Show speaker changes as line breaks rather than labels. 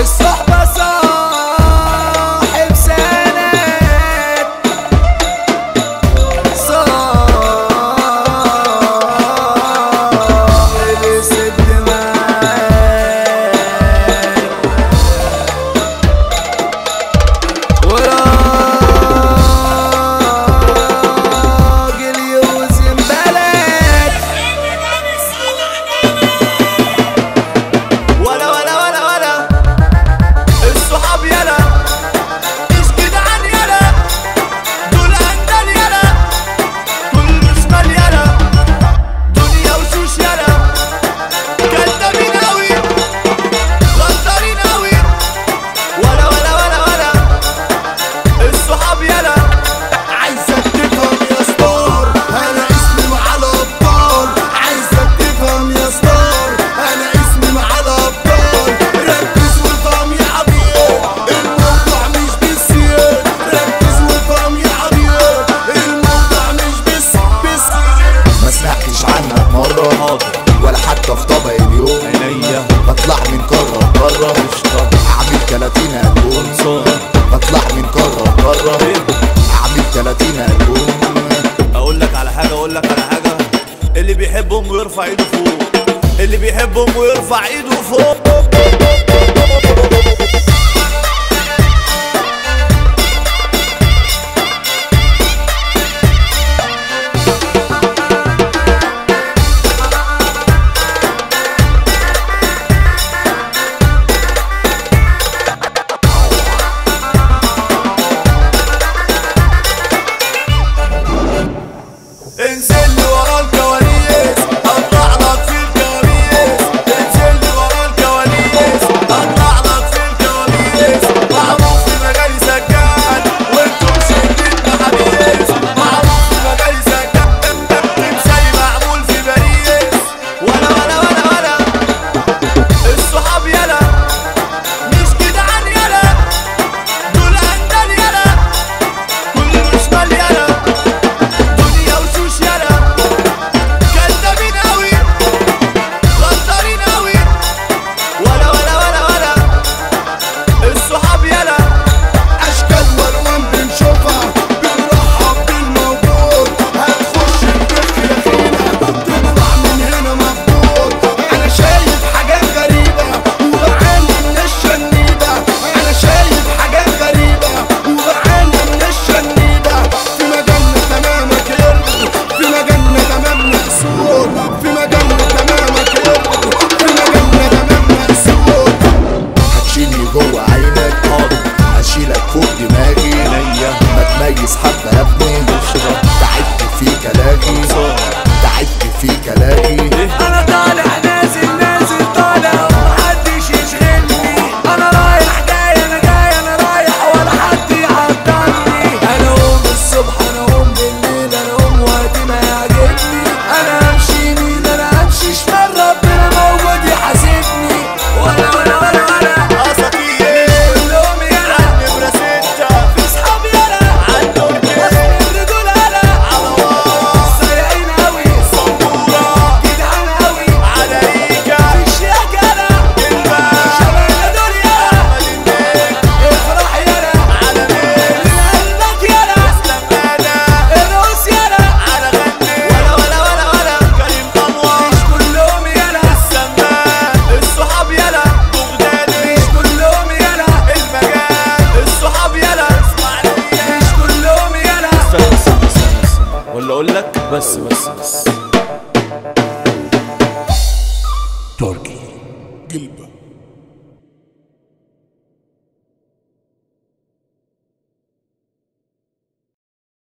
الصحبة صاحب سند صاحب الست وراجل يوزن بلد ولا الصحاب يلا مش جدعان يلا دول اندال يلا كل شمال يلا دنيا وشوش يلا كدابين اوي غدارين اوي ولا الصحاب يلا
عايزك تفهم يا ستار انا اسمي مع الابطال. عايزك تفهم يا ستار انا اسمي مع الابطال. ركز وافهم يا عبيد الموضوع مش بالسياد. ركز وافهم يا عبيد الموضوع مش بس ما سمعتش عنك مرة ولا حتى في طبق اليوم. بطلع من قارة لقارة اعمل 30 ألبوم. بطلع من قارة لقارة اعمل 30 ألبوم.
اقول لك على حاجة اللي بيحبهم ويرفع ايده فوق. اللي بيحبهم ويرفع ايده فوق. انزل لي ورا الكواليس اطلع لك في الكواليس. انزل لي ورا الكواليس اطلع لك في الكواليس. معروف في مجالي سكان وانتم شايفين حبيس. معروف في مجالي سكان تمثالي معمول في باريس. ولا الصحاب يلا مش جدعان يلا دول اندال يلا كل شمال يلا دنيا وشوش يلا كدابين اوي غدارين اوي ولا الصحاب يلا
اشكال والوان بنشوفها بنرحب بالموجود. هتخش البيت يا خينا تطلع من هنا مفقود. انا شايف حاجات غريبة وبعاني من الشنيدة. انا شايف حاجات غريبة وبعاني من الشنيدة. في مجالنا تمامك يرضي في مجالنا تمامنا سود. في مجالنا تمامك يرضي في مجالنا تمامنا سود. هتشيلني جوه عينك هشيلك فوق دماغي. ما تميز حبة يا ابني تعبت فيك الاقي. تعبت فيك الاقي.
انا طالع نازل طالع ومحدش يشغلني. انا رايح جاي انا رايح ولا حد يعطلني. انا اقوم الصبح انا اقوم بالليل انا اقوم وقت ما يعجبني. انا امشي يمين انا امشي شمال ربنا موجود يحاسبني. ولا اساطير كلهم يلا نمرة 6 في صحاب يلا عندهم كده الرجولة يلا على واص سايقين اوي صبورة جدعان اوي على ريكا في الشياكة يلا كلمة شبابنا دول يلا مدينتك افرح يلا على مين من قلبك يلا اسلم انا الروس يلا على غني. ولا كريم انور مش كلهم يلا السمان. الصحاب يلا بغدادي مش كلهم يلا المجال. الصحاب يلا اسماعيلية مش كلهم يلا. استنى ولا اقول لك بس
تركي قلبة.